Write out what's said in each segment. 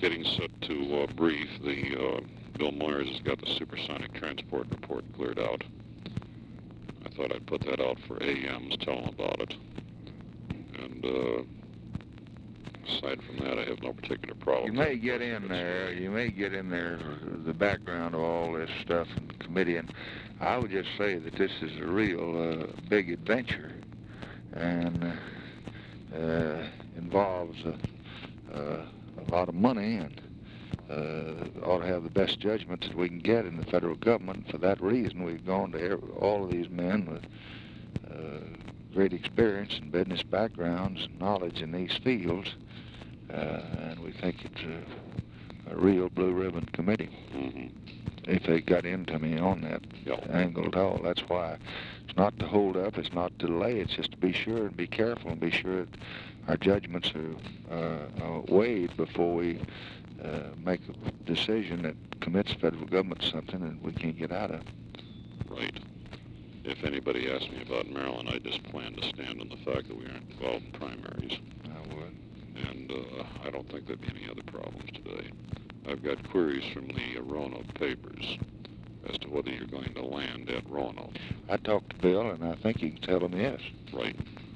Getting set to brief, Bill Moyers has got the supersonic transport report cleared out. I thought I'd put that out for AMs, tell them about it. And aside from that, I have no particular problem. You may get in there the background of all this stuff in the committee, and I would just say that this is a real big adventure, and involves a lot of money, and ought to have the best judgment that we can get in the federal government. For that reason, we've gone to all of these men with great experience and business backgrounds and knowledge in these fields, and we think it's a real blue ribbon committee. Mm-hmm. If they got into me on that angle at all. That's why it's not to hold up, it's not to delay, it's just to be sure and be careful and be sure that our judgments are weighed before we make a decision that commits the federal government to something that we can't get out of. Right. If anybody asked me about Maryland, I just plan to stand on the fact that we aren't involved in primaries. I would. And I don't think there'd be any other problems today. I've got queries from the Roanoke papers as to whether you're going to land at Roanoke. I talked to Bill, and I think you can tell him yes. Right.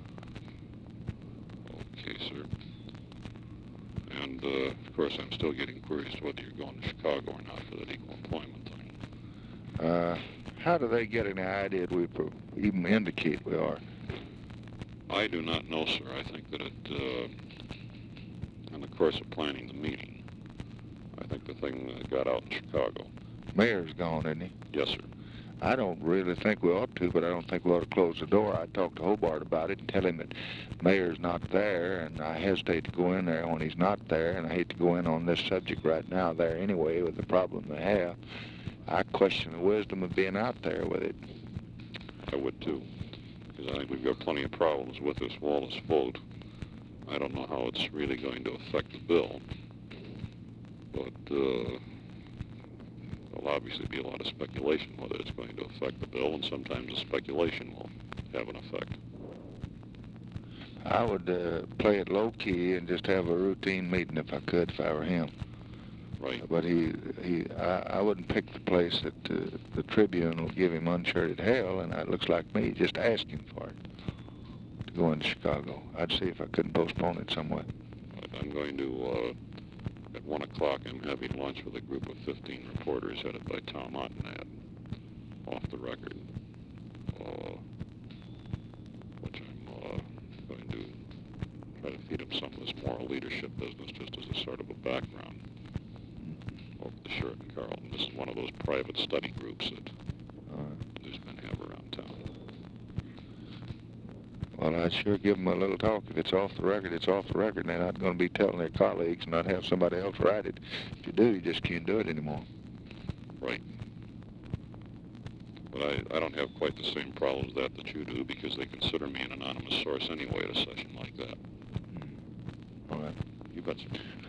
Okay, sir. And, of course, I'm still getting queries as to whether you're going to Chicago or not for that equal employment thing. How do they get any idea we even indicate we are? I do not know, sir. I think that in the course of planning the meeting, I think the thing got out in Chicago. Mayor's gone, isn't he? Yes, sir. I don't really think we ought to, but I don't think we ought to close the door. I talked to Hobart about it and tell him that Mayor's not there, and I hesitate to go in there when he's not there, and I hate to go in on this subject right now there anyway with the problem they have. I question the wisdom of being out there with it. I would too, because I think we've got plenty of problems with this Wallace vote. I don't know how it's really going to affect the bill, but there'll obviously be a lot of speculation whether it's going to affect the bill, and sometimes the speculation will have an effect. I would play it low-key and just have a routine meeting if I could, if I were him. Right. But I wouldn't pick the place that the Tribune will give him uncharted hell, and it looks like me just asking for it to go into Chicago. I'd see if I couldn't postpone it somewhat. I'm going to, at 1 o'clock, I'm having lunch with a group of 15 reporters headed by Tom Ottenad, off the record, which I'm going to try to feed him some of this moral leadership business just as a sort of a background. Over the shirt and Carlton. This is one of those private study groups that newsmen have around town. Well, I'd sure give them a little talk. If it's off the record, it's off the record. They're not going to be telling their colleagues and not have somebody else write it. If you do, you just can't do it anymore. Right. But I don't have quite the same problems that you do, because they consider me an anonymous source anyway at a session like that. All right. You bet, sir.